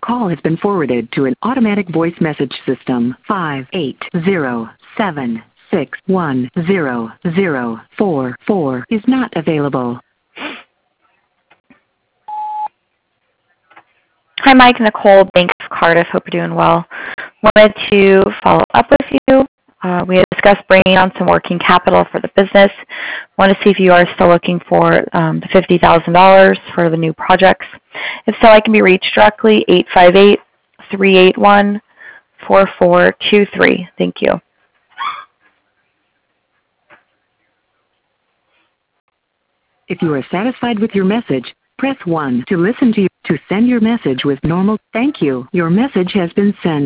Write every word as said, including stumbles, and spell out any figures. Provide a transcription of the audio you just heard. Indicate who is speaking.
Speaker 1: call has been forwarded to an automatic voice message system. five eight zero seven six one zero zero four four is not available.
Speaker 2: Hi, Mike. Nicole, Bank of Cardiff. Hope you're doing well. Wanted to follow up with you. Uh, we had discussed bringing on some working capital for the business. Want to see if you are still looking for um, the fifty thousand dollars for the new projects. If so, I can be reached directly, eight five eight, three eight one, four four two three. Thank you.
Speaker 1: If you are satisfied with your message, press one to listen to you. To send your message with normal, thank you. Your message has been sent.